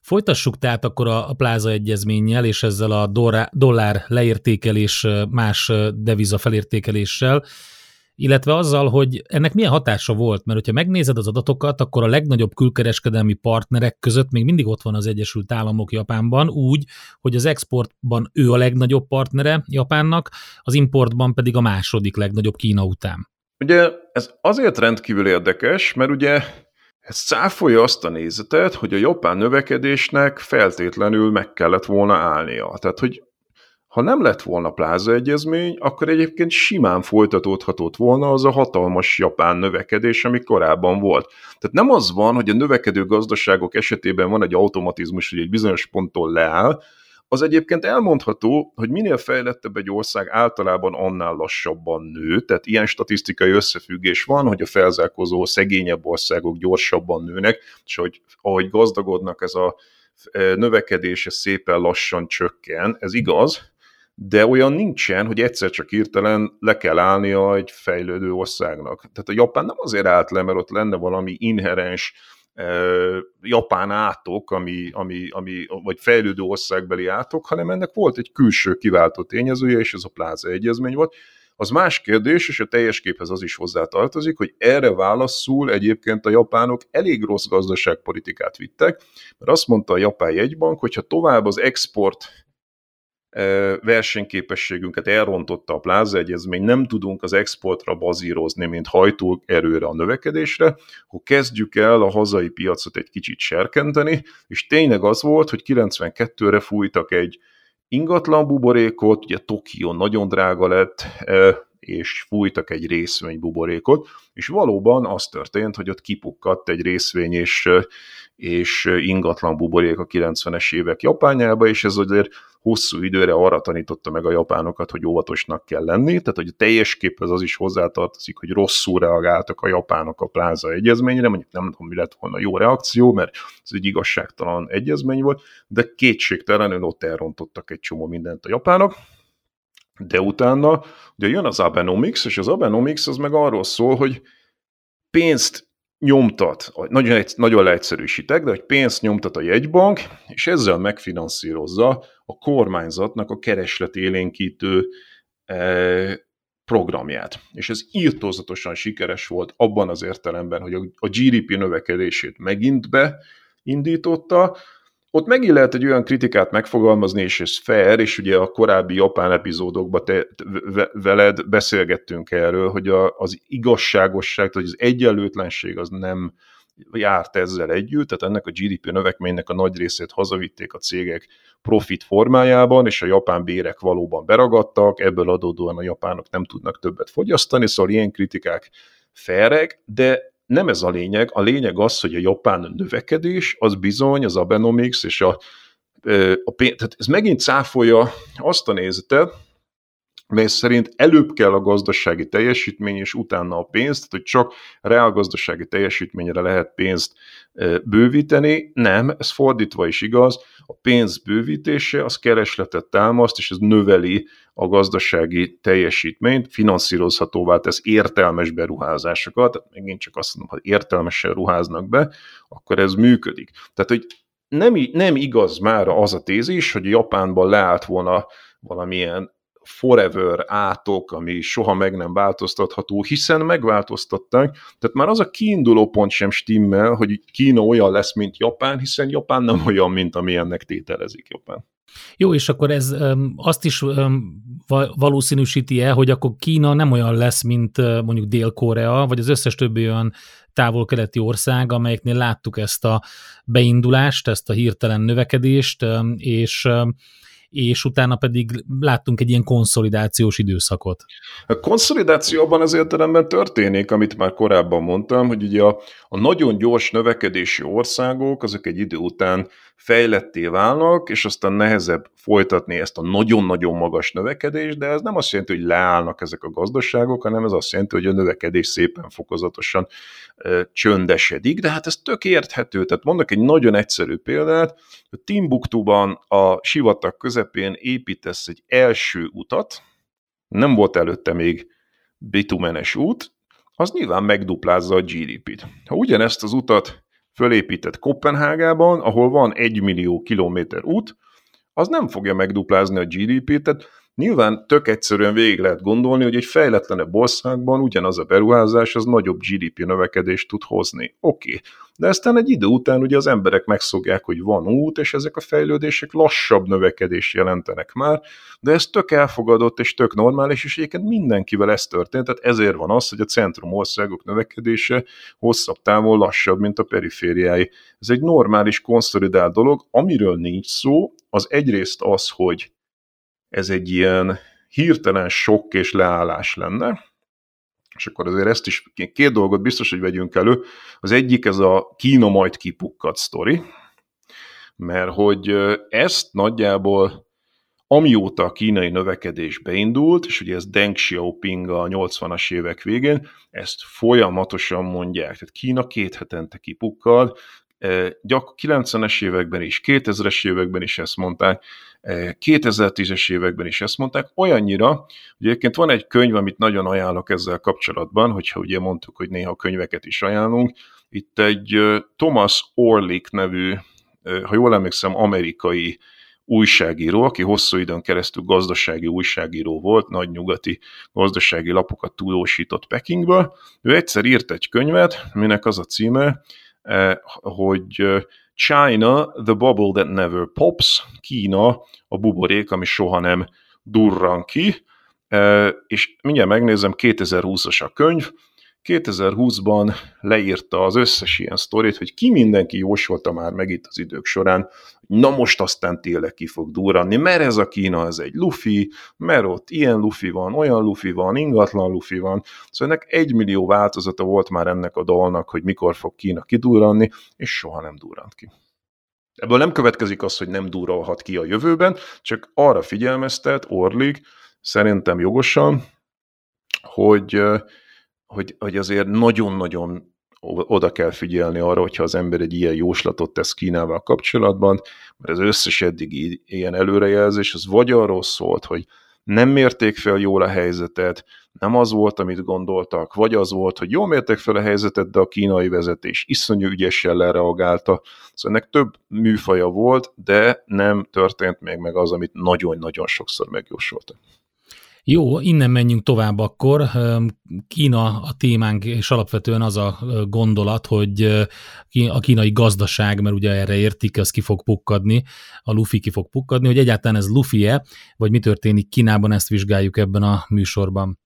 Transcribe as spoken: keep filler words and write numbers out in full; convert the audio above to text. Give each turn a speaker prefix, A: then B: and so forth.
A: Folytassuk tehát akkor a, a Pláza Egyezménnyel, és ezzel a dollár, dollár leértékelés, más deviza felértékeléssel, illetve azzal, hogy ennek milyen hatása volt, mert hogyha megnézed az adatokat, akkor a legnagyobb külkereskedelmi partnerek között még mindig ott van az Egyesült Államok Japánban, úgy, hogy az exportban ő a legnagyobb partnere Japánnak, az importban pedig a második legnagyobb Kína után.
B: Ugye ez azért rendkívül érdekes, mert ugye ez cáfolja azt a nézetet, hogy a japán növekedésnek feltétlenül meg kellett volna állnia. Tehát, hogy ha nem lett volna Pláza Egyezmény, akkor egyébként simán folytatódhatott volna az a hatalmas japán növekedés, ami korábban volt. Tehát nem az van, hogy a növekedő gazdaságok esetében van egy automatizmus, hogy egy bizonyos ponttól leáll, az egyébként elmondható, hogy minél fejlettebb egy ország, általában annál lassabban nő, tehát ilyen statisztikai összefüggés van, hogy a felzárkózó szegényebb országok gyorsabban nőnek, és hogy ahogy gazdagodnak, ez a növekedése szépen lassan csökken, ez igaz, de olyan nincsen, hogy egyszer csak hirtelen le kell állnia egy fejlődő országnak. Tehát a Japán nem azért állt le, mert ott lenne valami inherens Uh, japán átok, ami, ami, ami, vagy fejlődő országbeli átok, hanem ennek volt egy külső kiváltó tényezője, és ez a Pláza Egyezmény volt. Az más kérdés, és a teljes képhez az is hozzátartozik, hogy erre válaszul egyébként a japánok elég rossz gazdaságpolitikát vittek, mert azt mondta a japán jegybank, hogyha tovább az export versenyképességünket elrontotta a Pláza Egyezmény, nem tudunk az exportra bazírozni, mint hajtóerőre a növekedésre, akkor kezdjük el a hazai piacot egy kicsit serkenteni, és tényleg az volt, hogy kilencvenkettőre fújtak egy ingatlan buborékot, ugye Tokió nagyon drága lett, és fújtak egy részvény buborékot, és valóban az történt, hogy ott kipukkadt egy részvény és, és ingatlan buborék a kilencvenes évek Japánjába, és ez azért hosszú időre arra tanította meg a japánokat, hogy óvatosnak kell lenni, tehát hogy a teljes képhez az is hozzátartozik, hogy rosszul reagáltak a japánok a Pláza Egyezményre, mondjuk nem tudom, mi lett volna jó reakció, mert ez egy igazságtalan egyezmény volt, de kétségtelenül ott elrontottak egy csomó mindent a japánok. De utána ugye jön az Abenomics, és az Abenomics az meg arról szól, hogy pénzt nyomtat, nagyon, nagyon leegyszerűsítek, de hogy pénzt nyomtat a jegybank, és ezzel megfinanszírozza a kormányzatnak a keresletélénkítő eh, programját. És ez írtózatosan sikeres volt abban az értelemben, hogy a gé dé pé növekedését megint beindította. Ott megint lehet egy olyan kritikát megfogalmazni, és ez fair, és ugye a korábbi japán epizódokban te, te, veled beszélgettünk erről, hogy a, az igazságosság, tehát az egyenlőtlenség az nem járt ezzel együtt, tehát ennek a gé dé pé növekménynek a nagy részét hazavitték a cégek profit formájában, és a japán bérek valóban beragadtak, ebből adódóan a japánok nem tudnak többet fogyasztani, szóval ilyen kritikák fairek, de nem ez a lényeg, a lényeg az, hogy a japán növekedés, az bizony, az Abenomics, és a, a pénz, tehát ez megint cáfolja azt a nézetet, mely szerint előbb kell a gazdasági teljesítmény, és utána a pénz, tehát hogy csak reálgazdasági teljesítményre lehet pénzt bővíteni. Nem, ez fordítva is igaz, a pénz bővítése az keresletet támaszt, és ez növeli a gazdasági teljesítményt, finanszírozhatóvá tesz értelmes beruházásokat, tehát megint csak azt mondom, ha értelmesen ruháznak be, akkor ez működik. Tehát, hogy nem, nem igaz már az a tézis, hogy Japánban leállt volna valamilyen forever átok, ami soha meg nem változtatható, hiszen megváltoztatták. Tehát már az a kiinduló pont sem stimmel, hogy Kína olyan lesz, mint Japán, hiszen Japán nem olyan, mint amilyennek tételezik Japán.
A: Jó, és akkor ez um, azt is um, valószínűsíti-e, hogy akkor Kína nem olyan lesz, mint uh, mondjuk Dél-Korea, vagy az összes többi olyan távol-keleti ország, amelyeknél láttuk ezt a beindulást, ezt a hirtelen növekedést, um, és um, és utána pedig láttunk egy ilyen konszolidációs időszakot.
B: A konszolidáció abban az értelemben történik, amit már korábban mondtam, hogy ugye a, a nagyon gyors növekedési országok, azok egy idő után fejletté válnak, és aztán nehezebb folytatni ezt a nagyon-nagyon magas növekedést, de ez nem azt jelenti, hogy leállnak ezek a gazdaságok, hanem ez azt jelenti, hogy a növekedés szépen fokozatosan e, csöndesedik, de hát ez tök érthető. Tehát mondok egy nagyon egyszerű példát, hogy Timbuktuban a sivatag közepén építesz egy első utat, nem volt előtte még bitumenes út, az nyilván megduplázza a gé dé pét. Ha ugyanezt az utat fölépített Koppenhágában, ahol van egy millió kilométer út, az nem fogja megduplázni a gé dé pét, tehát nyilván tök egyszerűen végig lehet gondolni, hogy egy fejletlenebb országban ugyanaz a beruházás az nagyobb gé dé pé növekedést tud hozni. Oké, okay. De aztán egy idő után ugye az emberek megszokják, hogy van út, és ezek a fejlődések lassabb növekedést jelentenek már, de ez tök elfogadott és tök normális, és egyébként mindenkivel ez történt, tehát ezért van az, hogy a centrum országok növekedése hosszabb távon lassabb, mint a perifériái. Ez egy normális, konszolidált dolog, amiről nincs szó, az egyrészt az, hogy ez egy ilyen hirtelen sok és leállás lenne, és akkor azért ezt is, két dolgot biztos, hogy vegyünk elő. Az egyik ez a Kína majd kipukkad sztori, mert hogy ezt nagyjából amióta a kínai növekedés beindult, és ugye ez Deng Xiaoping a nyolcvanas évek végén, ezt folyamatosan mondják, tehát Kína két hetente kipukkad, gyak kilencvenes években is, kétezres években is ezt mondták, kétezer-tízes években is ezt mondták, olyannyira, hogy egyébként van egy könyv, amit nagyon ajánlok ezzel kapcsolatban, hogyha ugye mondtuk, hogy néha könyveket is ajánlunk, itt egy Thomas Orlik nevű, ha jól emlékszem, amerikai újságíró, aki hosszú időn keresztül gazdasági újságíró volt, nagy nyugati gazdasági lapokat tudósított Pekingből. Ő egyszer írt egy könyvet, aminek az a címe, hogy China, the bubble that never pops, Kína, a buborék, ami soha nem durran ki, és mindjárt megnézem, kétezer-húszas a könyv, kétezer-húszban leírta az összes ilyen sztorit, hogy ki mindenki jósolta már meg itt az idők során, na most aztán tényleg ki fog durranni, mert ez a Kína, ez egy lufi, mert ott ilyen lufi van, olyan lufi van, ingatlan lufi van, szóval ennek egymillió változata volt már ennek a dalnak, hogy mikor fog Kína kidurranni, és soha nem durrant ki. Ebből nem következik az, hogy nem durralhat ki a jövőben, csak arra figyelmeztet Orlik, szerintem jogosan, hogy Hogy, hogy azért nagyon-nagyon oda kell figyelni arra, hogyha az ember egy ilyen jóslatot tesz Kínával kapcsolatban, mert az összes eddigi ilyen előrejelzés, az vagy arról szólt, hogy nem mérték fel jól a helyzetet, nem az volt, amit gondoltak, vagy az volt, hogy jól mérték fel a helyzetet, de a kínai vezetés iszonyú ügyesen lereagálta. Szóval ennek több műfaja volt, de nem történt még meg az, amit nagyon-nagyon sokszor megjósoltak.
A: Jó, innen menjünk tovább akkor. Kína a témánk, és alapvetően az a gondolat, hogy a kínai gazdaság, mert ugye erre értik, az ki fog pukkadni, a lufi ki fog pukkadni, hogy egyáltalán ez lufi-e, vagy mi történik Kínában, ezt vizsgáljuk ebben a műsorban.